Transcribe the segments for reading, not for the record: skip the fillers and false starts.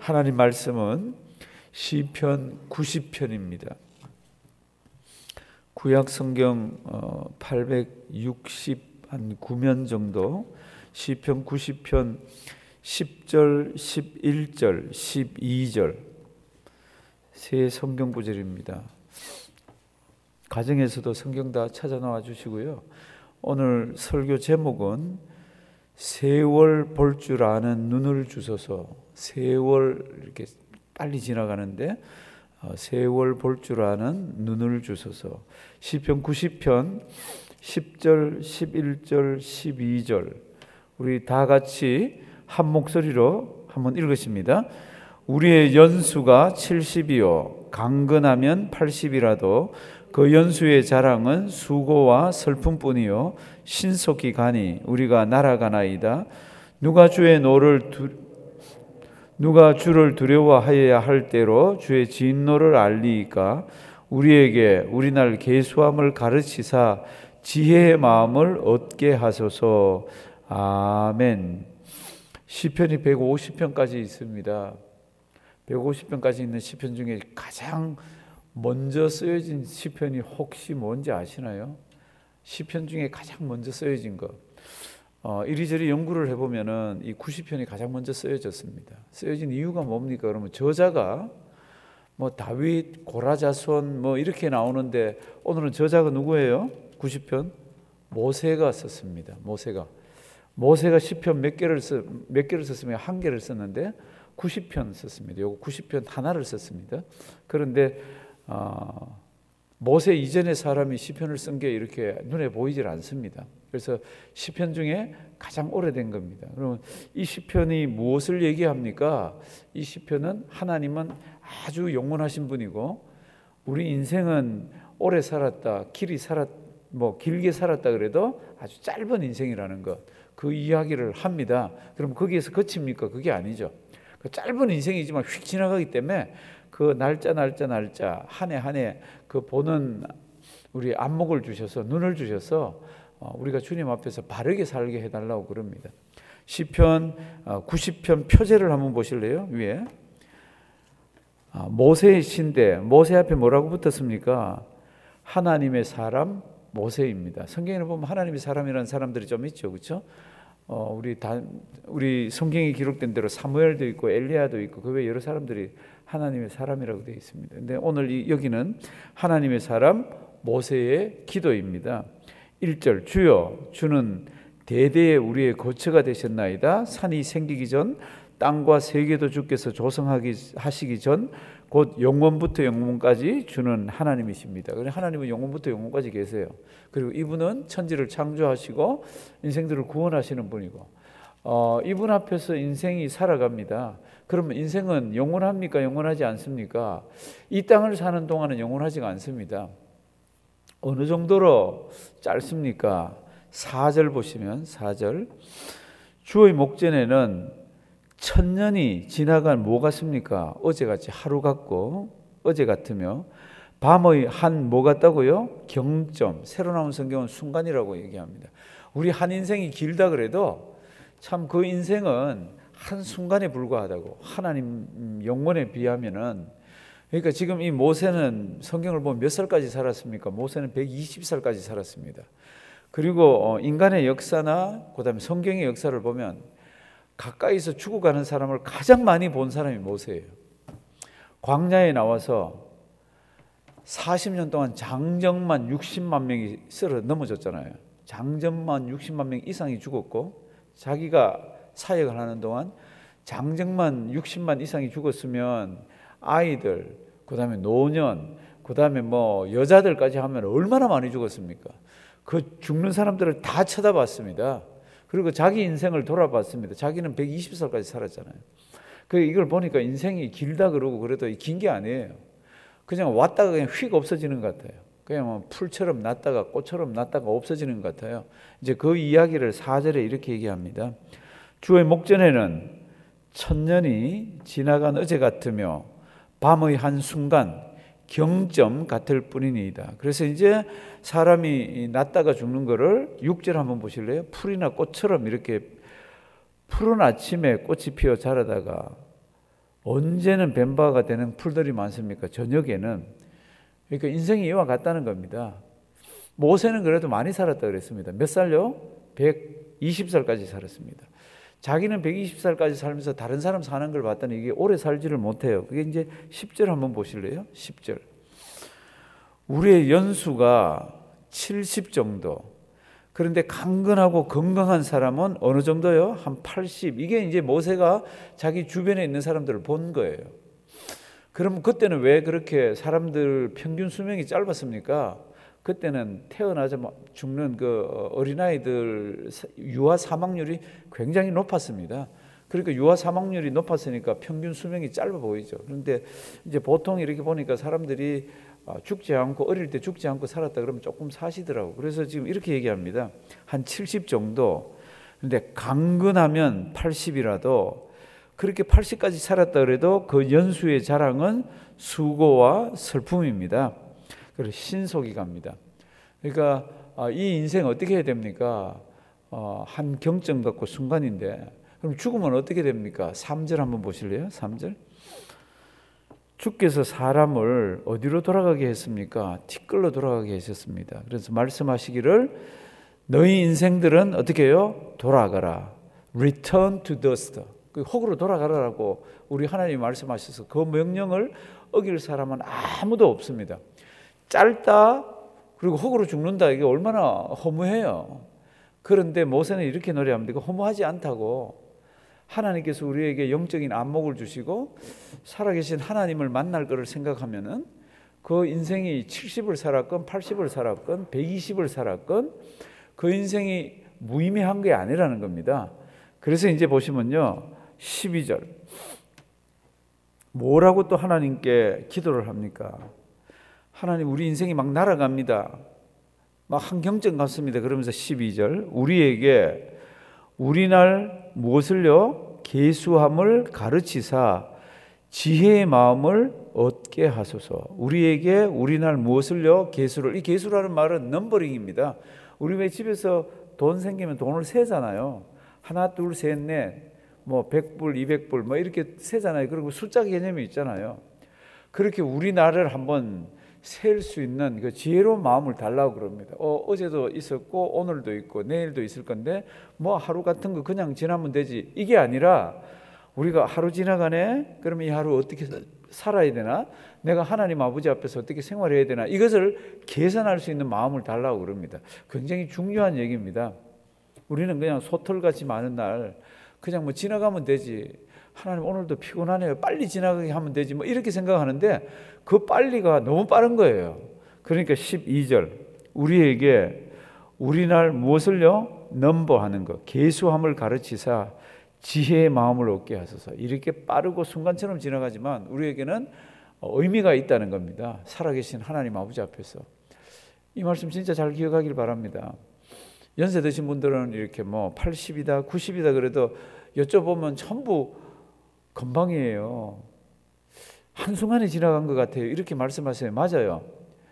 하나님 말씀은 시편 90편입니다. 구약 성경 869면 정도, 시편 90편 10절, 11절, 12절 세 성경 구절입니다. 가정에서도 성경 다 찾아 나와 주시고요. 오늘 설교 제목은 세월 볼 줄 아는 눈을 주소서. 세월 이렇게 빨리 지나가는데 세월 볼 줄 아는 눈을 주소서. 시편 90편 10절, 11절, 12절 우리 다 같이 한 목소리로 한번 읽으십니다. 우리의 연수가 70이요 강건하면 80이라도 그 연수의 자랑은 수고와 슬픔뿐이요 신속히 가니 우리가 날아가나이다. 누가 주를 두려워하여야 할 때로 주의 진노를 알리이까. 우리에게 우리날 계수함을 가르치사 지혜의 마음을 얻게 하소서. 아멘. 시편이 150편까지 있습니다. 150편까지 있는 시편 중에 가장 먼저 쓰여진 시편이 혹시 뭔지 아시나요? 시편 중에 가장 먼저 쓰여진 것. 이리저리 연구를 해보면은 이 90편이 가장 먼저 쓰여졌습니다. 쓰여진 이유가 뭡니까? 그러면 저자가 뭐 다윗, 고라자손 뭐 이렇게 나오는데 오늘은 저자가 누구예요? 90편 모세가 썼습니다. 모세가 시편 몇 개를 썼으면 한 개를 썼는데 90편 썼습니다. 요거 90편 하나를 썼습니다. 그런데 모세 이전의 사람이 시편을 쓴 게 이렇게 눈에 보이질 않습니다. 그래서 시편 중에 가장 오래된 겁니다. 그러면 이 시편이 무엇을 얘기합니까? 이 시편은 하나님은 아주 영원하신 분이고 우리 인생은 오래 살았다, 길게 살았다 그래도 아주 짧은 인생이라는 것, 그 이야기를 합니다. 그럼 거기에서 그칩니까? 그게 아니죠. 그 짧은 인생이지만 휙 지나가기 때문에 그 날짜 한 해 그 보는 우리 안목을 주셔서 눈을 주셔서 우리가 주님 앞에서 바르게 살게 해달라고 그럽니다. 시편 90편 표제를 한번 보실래요? 위에 모세의 신대, 모세 앞에 뭐라고 붙었습니까? 하나님의 사람 모세입니다. 성경에 보면 하나님의 사람이라는 사람들이 좀 있죠, 그렇죠? 우리 성경에 기록된 대로 사무엘도 있고 엘리야도 있고 그 외에 여러 사람들이 하나님의 사람이라고 되어 있습니다. 근데 오늘 여기는 하나님의 사람 모세의 기도입니다. 1절 주여 주는 대대에 우리의 거처가 되셨나이다. 산이 생기기 전 땅과 세계도 주께서 조성하시기 전 곧 영원부터 영원까지 주는 하나님이십니다. 그래서 하나님은 영원부터 영원까지 계세요. 그리고 이분은 천지를 창조하시고 인생들을 구원하시는 분이고 이분 앞에서 인생이 살아갑니다. 그러면 인생은 영원합니까? 영원하지 않습니까? 이 땅을 사는 동안은 영원하지가 않습니다. 어느 정도로 짧습니까? 4절 보시면 4절 주의 목전에는 천년이 지나간 뭐 같습니까? 어제같이 하루 같고 어제 같으며 밤의 한 뭐 같다고요? 경점. 새로 나온 성경은 순간이라고 얘기합니다. 우리 한 인생이 길다 그래도 참 그 인생은 한 순간에 불과하다고. 하나님 영원에 비하면은. 그러니까 지금 이 모세는 성경을 보면 몇 살까지 살았습니까? 모세는 120살까지 살았습니다. 그리고 인간의 역사나 그다음에 성경의 역사를 보면 가까이서 죽어가는 사람을 가장 많이 본 사람이 모세예요. 광야에 나와서 40년 동안 장정만 60만 명이 쓸어 넘어졌잖아요. 장정만 60만 명 이상이 죽었고 자기가 사역을 하는 동안 장정만 60만 이상이 죽었으면 아이들, 그다음에 노년, 그다음에 뭐 여자들까지 하면 얼마나 많이 죽었습니까? 그 죽는 사람들을 다 쳐다봤습니다. 그리고 자기 인생을 돌아봤습니다. 자기는 120살까지 살았잖아요. 이걸 보니까 인생이 길다 그러고 그래도 긴 게 아니에요. 그냥 왔다가 그냥 휙 없어지는 것 같아요. 그냥 뭐 풀처럼 났다가 꽃처럼 났다가 없어지는 것 같아요. 이제 그 이야기를 4절에 이렇게 얘기합니다. 주의 목전에는 천년이 지나간 어제 같으며 밤의 한 순간 경점 같을 뿐이니이다. 그래서 이제 사람이 났다가 죽는 거를 6절 한번 보실래요? 풀이나 꽃처럼 이렇게 푸른 아침에 꽃이 피어 자라다가 언제는 뱀바가 되는 풀들이 많습니까? 저녁에는. 그러니까 인생이 이와 같다는 겁니다. 모세는 그래도 많이 살았다 그랬습니다. 몇 살요? 120살까지 살았습니다. 자기는 120살까지 살면서 다른 사람 사는 걸 봤더니 이게 오래 살지를 못해요. 그게 이제 10절 한번 보실래요? 10절. 우리의 연수가 70 정도. 그런데 강건하고 건강한 사람은 어느 정도요? 한 80. 이게 이제 모세가 자기 주변에 있는 사람들을 본 거예요. 그럼 그때는 왜 그렇게 사람들 평균 수명이 짧았습니까? 그때는 태어나자마자 죽는 그 어린아이들 유아 사망률이 굉장히 높았습니다. 그러니까 유아 사망률이 높았으니까 평균 수명이 짧아 보이죠. 그런데 이제 보통 이렇게 보니까 사람들이 죽지 않고 어릴 때 죽지 않고 살았다 그러면 조금 사시더라고. 그래서 지금 이렇게 얘기합니다. 한 70 정도. 근데 강건하면 80이라도 그렇게 80까지 살았다 그래도 그 연수의 자랑은 수고와 슬픔입니다. 그리고 신속이 갑니다. 그러니까 이 인생 어떻게 해야 됩니까? 한 경점 갖고 순간인데 그럼 죽으면 어떻게 됩니까? 3절 한번 보실래요? 3절. 주께서 사람을 어디로 돌아가게 했습니까? 티끌로 돌아가게 하셨습니다. 그래서 말씀하시기를 너희 인생들은 어떻게 해요? 돌아가라. Return to dust. 그 흙으로 돌아가라라고 우리 하나님이 말씀하셔서 그 명령을 어길 사람은 아무도 없습니다. 짧다 그리고 흙으로 죽는다 이게 얼마나 허무해요. 그런데 모세는 이렇게 노래합니다. 허무하지 않다고. 하나님께서 우리에게 영적인 안목을 주시고 살아계신 하나님을 만날 것을 생각하면은 그 인생이 70을 살았건 80을 살았건 120을 살았건 그 인생이 무의미한 게 아니라는 겁니다. 그래서 이제 보시면요 12절 뭐라고 또 하나님께 기도를 합니까? 하나님 우리 인생이 막 날아갑니다. 막 한경점 같습니다. 그러면서 12절 우리에게 우리날 무엇을요? 계수함을 가르치사 지혜의 마음을 얻게 하소서. 우리에게 우리날 무엇을요? 계수를. 이 계수라는 말은 넘버링입니다. 우리 왜 집에서 돈 생기면 돈을 세잖아요. 하나 둘 셋 넷 뭐 100불 200불 뭐 이렇게 세잖아요. 그리고 숫자 개념이 있잖아요. 그렇게 우리나라를 한번 셀 수 있는 그 지혜로운 마음을 달라고 그럽니다. 어제도 있었고 오늘도 있고 내일도 있을 건데 뭐 하루 같은 거 그냥 지나면 되지. 이게 아니라 우리가 하루 지나가네. 그러면 이 하루 어떻게 살아야 되나? 내가 하나님 아버지 앞에서 어떻게 생활해야 되나? 이것을 계산할 수 있는 마음을 달라고 그럽니다. 굉장히 중요한 얘기입니다. 우리는 그냥 소털같이 많은 날 그냥 뭐 지나가면 되지. 하나님 오늘도 피곤하네요. 빨리 지나가게 하면 되지. 뭐 이렇게 생각하는데 그 빨리가 너무 빠른 거예요. 그러니까 12절 우리에게 우리날 무엇을요? 넘버하는 것, 계수함을 가르치사 지혜의 마음을 얻게 하소서. 이렇게 빠르고 순간처럼 지나가지만 우리에게는 의미가 있다는 겁니다. 살아계신 하나님 아버지 앞에서. 이 말씀 진짜 잘 기억하길 바랍니다. 연세 드신 분들은 이렇게 뭐 80이다 90이다 그래도 여쭤보면 전부 금방이에요. 한순간에 지나간 것 같아요. 이렇게 말씀하세요. 맞아요.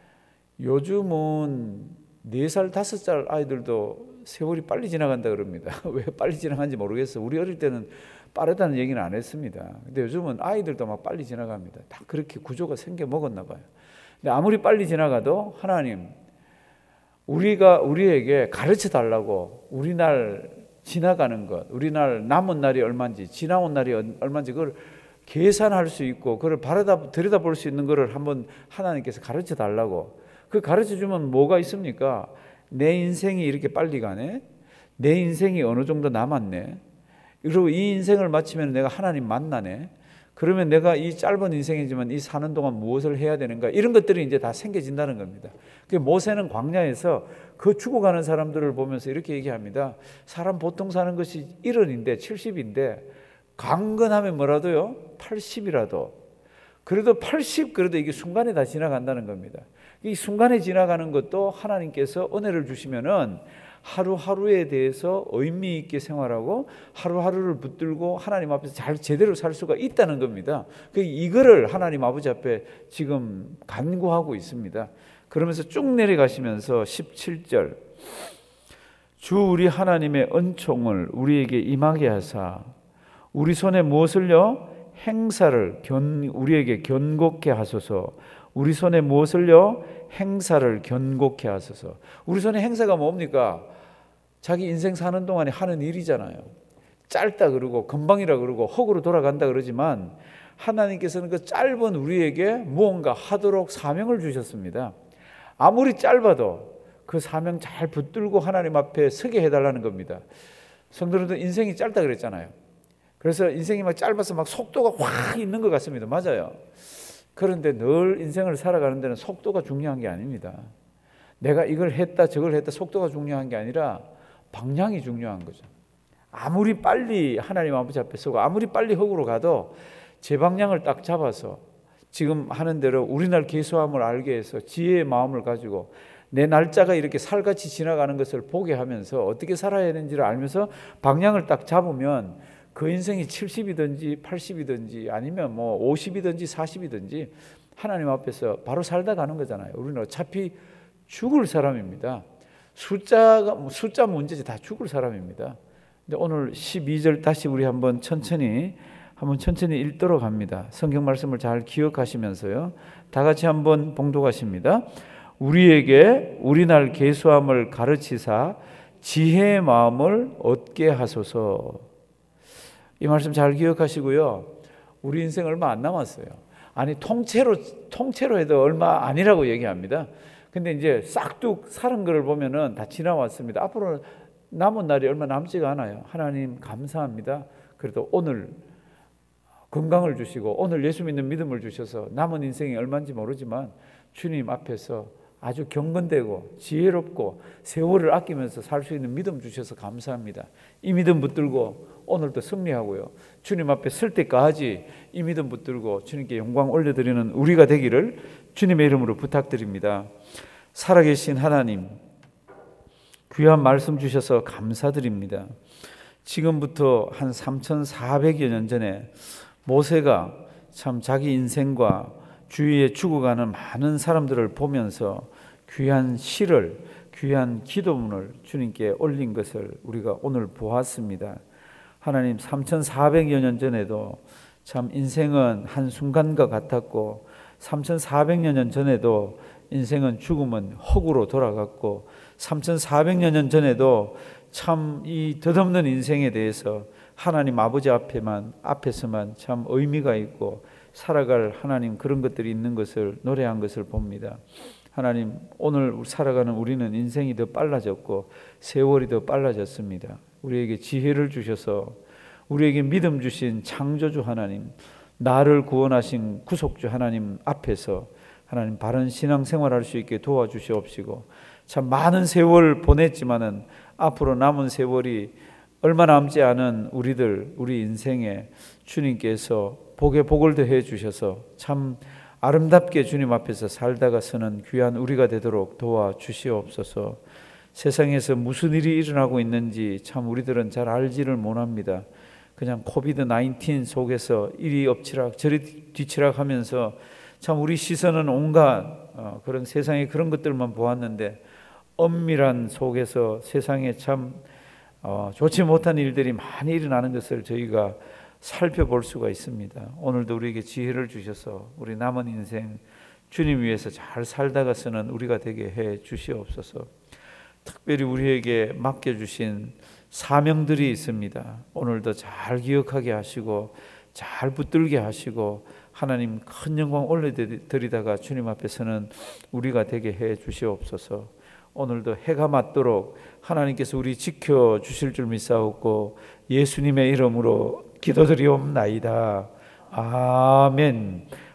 요즘은 4살 5살 아이들도 세월이 빨리 지나간다 그럽니다. 왜 빨리 지나간지 모르겠어. 우리 어릴 때는 빠르다는 얘기는 안 했습니다. 근데 요즘은 아이들도 막 빨리 지나갑니다. 다 그렇게 구조가 생겨 먹었나 봐요. 근데 아무리 빨리 지나가도 하나님 우리가 우리에게 가르쳐 달라고 우리 날 지나가는 것, 우리 날 남은 날이 얼마인지 지나온 날이 얼마인지 그걸 계산할 수 있고 그걸 들여다볼 수 있는 것을 한번 하나님께서 가르쳐 달라고. 그 가르쳐 주면 뭐가 있습니까? 내 인생이 이렇게 빨리 가네. 내 인생이 어느 정도 남았네. 그리고 이 인생을 마치면 내가 하나님 만나네. 그러면 내가 이 짧은 인생이지만 이 사는 동안 무엇을 해야 되는가? 이런 것들이 이제 다 생겨진다는 겁니다. 모세는 광야에서 그 죽어가는 사람들을 보면서 이렇게 얘기합니다. 사람 보통 사는 것이 1원인데 70인데 강건하면 뭐라도요? 80이라도. 그래도 80 그래도 이게 순간에 다 지나간다는 겁니다. 이 순간에 지나가는 것도 하나님께서 은혜를 주시면은 하루하루에 대해서 의미 있게 생활하고 하루하루를 붙들고 하나님 앞에서 잘 제대로 살 수가 있다는 겁니다. 이거를 하나님 아버지 앞에 지금 간구하고 있습니다. 그러면서 쭉 내려가시면서 17절 주 우리 하나님의 은총을 우리에게 임하게 하사 우리 손에 무엇을요? 행사를 우리에게 견고케 하소서. 우리 손에 무엇을요? 행사를 견고케 하소서. 우리 손에 행사가 뭡니까? 자기 인생 사는 동안에 하는 일이잖아요. 짧다 그러고 금방이라 그러고 헛으로 돌아간다 그러지만 하나님께서는 그 짧은 우리에게 무언가 하도록 사명을 주셨습니다. 아무리 짧아도 그 사명 잘 붙들고 하나님 앞에 서게 해달라는 겁니다. 성도들도 인생이 짧다 그랬잖아요. 그래서 인생이 막 짧아서 막 속도가 확 있는 것 같습니다. 맞아요. 그런데 늘 인생을 살아가는 데는 속도가 중요한 게 아닙니다. 내가 이걸 했다 저걸 했다 속도가 중요한 게 아니라 방향이 중요한 거죠. 아무리 빨리 하나님 아버지 앞에 서고 아무리 빨리 흙으로 가도 제 방향을 딱 잡아서 지금 하는 대로 우리날 계수함을 알게 해서 지혜의 마음을 가지고 내 날짜가 이렇게 살같이 지나가는 것을 보게 하면서 어떻게 살아야 되는지를 알면서 방향을 딱 잡으면 그 인생이 70이든지 80이든지 아니면 뭐 50이든지 40이든지 하나님 앞에서 바로 살다 가는 거잖아요. 우리는 어차피 죽을 사람입니다. 숫자 문제지 다 죽을 사람입니다. 근데 오늘 12절 다시 우리 한번 천천히 읽도록 합니다. 성경 말씀을 잘 기억하시면서요. 다 같이 한번 봉독하십니다. 우리에게 우리날 계수함을 가르치사 지혜의 마음을 얻게 하소서. 이 말씀 잘 기억하시고요. 우리 인생 얼마 안 남았어요. 아니 통째로 해도 얼마 아니라고 얘기합니다. 근데 이제 싹둑 사는 것을 보면은 다 지나왔습니다. 앞으로 남은 날이 얼마 남지가 않아요. 하나님 감사합니다. 그래도 오늘 건강을 주시고 오늘 예수 믿는 믿음을 주셔서 남은 인생이 얼마인지 모르지만 주님 앞에서 아주 경건되고 지혜롭고 세월을 아끼면서 살 수 있는 믿음 주셔서 감사합니다. 이 믿음 붙들고 오늘도 승리하고요. 주님 앞에 설 때까지 이 믿음 붙들고 주님께 영광 올려드리는 우리가 되기를 주님의 이름으로 부탁드립니다. 살아계신 하나님, 귀한 말씀 주셔서 감사드립니다. 지금부터 한 3,400여 년 전에 모세가 참 자기 인생과 주위에 죽어가는 많은 사람들을 보면서 귀한 시를, 귀한 기도문을 주님께 올린 것을 우리가 오늘 보았습니다. 하나님, 3,400여 년 전에도 참 인생은 한순간과 같았고 3,400여 년 전에도 인생은 죽음은 흙으로 돌아갔고 3,400여 년 전에도 참 이 덧없는 인생에 대해서 하나님 아버지 앞에서만 참 의미가 있고 살아갈 하나님 그런 것들이 있는 것을 노래한 것을 봅니다. 하나님, 오늘 살아가는 우리는 인생이 더 빨라졌고 세월이 더 빨라졌습니다. 우리에게 지혜를 주셔서 우리에게 믿음 주신 창조주 하나님, 나를 구원하신 구속주 하나님 앞에서 하나님 바른 신앙생활할 수 있게 도와주시옵시고 참 많은 세월 보냈지만은 앞으로 남은 세월이 얼마 남지 않은 우리 인생에 주님께서 복에 복을 더해 주셔서 참 아름답게 주님 앞에서 살다가 서는 귀한 우리가 되도록 도와주시옵소서. 세상에서 무슨 일이 일어나고 있는지 참 우리들은 잘 알지를 못합니다. 그냥 코비드-19 속에서 이리 엎치락 저리 뒤치락 하면서 참 우리 시선은 온갖 그런 세상의 그런 것들만 보았는데 엄밀한 속에서 세상에 참 좋지 못한 일들이 많이 일어나는 것을 저희가 살펴볼 수가 있습니다. 오늘도 우리에게 지혜를 주셔서 우리 남은 인생 주님 위해서 잘 살다가서는 우리가 되게 해 주시옵소서. 특별히 우리에게 맡겨주신 사명들이 있습니다. 오늘도 잘 기억하게 하시고 잘 붙들게 하시고 하나님 큰 영광 올려드리다가 주님 앞에서는 우리가 되게 해 주시옵소서. 오늘도 해가 맞도록 하나님께서 우리 지켜주실 줄 믿사옵고 예수님의 이름으로 기도드리옵나이다. 아멘.